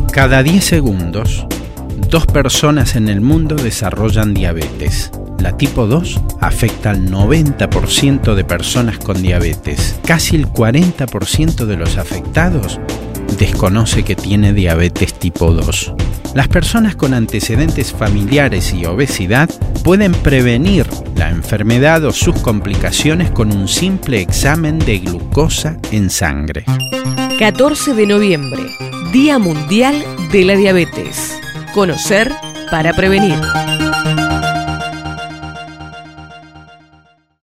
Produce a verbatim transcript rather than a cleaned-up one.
Cada diez segundos, dos personas en el mundo desarrollan diabetes. La tipo dos afecta al noventa por ciento de personas con diabetes. Casi el cuarenta por ciento de los afectados desconoce que tiene diabetes tipo dos. Las personas con antecedentes familiares y obesidad pueden prevenir la enfermedad o sus complicaciones con un simple examen de glucosa en sangre. catorce de noviembre, Día Mundial de la Diabetes. Conocer para prevenir.